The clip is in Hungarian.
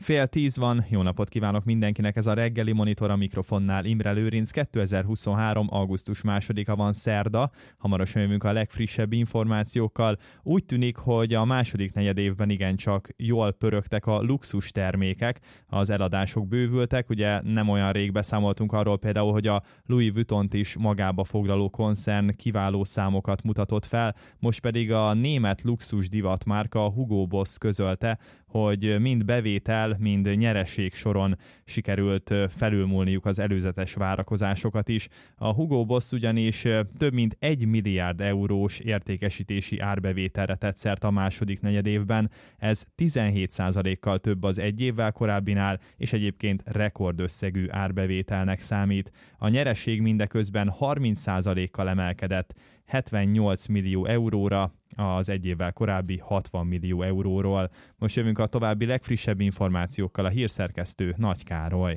9:30 van, jó napot kívánok mindenkinek, ez a reggeli monitor, a mikrofonnál Imre Lőrinc. 2023. augusztus 2-a van, szerda, hamarosan jövünk a legfrissebb információkkal. Úgy tűnik, hogy a második negyedévben igencsak jól pörögtek a luxus termékek, az eladások bővültek, ugye nem olyan rég beszámoltunk arról például, hogy a Louis Vuittont is magába foglaló koncern kiváló számokat mutatott fel, most pedig a német luxus divatmárka a Hugo Boss közölte, hogy mind bevétel, mind nyereség soron sikerült felülmúlniuk az előzetes várakozásokat is. A Hugo Boss ugyanis több mint 1 milliárd eurós értékesítési árbevételre tett szert a második negyedévben. Ez 17%-kal több az egy évvel korábbinál, és egyébként rekordösszegű árbevételnek számít. A nyereség mindeközben 30%-kal emelkedett, 78 millió euróra, az egy évvel korábbi 60 millió euróról. Most jövünk a további legfrissebb információkkal, a hírszerkesztő Nagy Károly.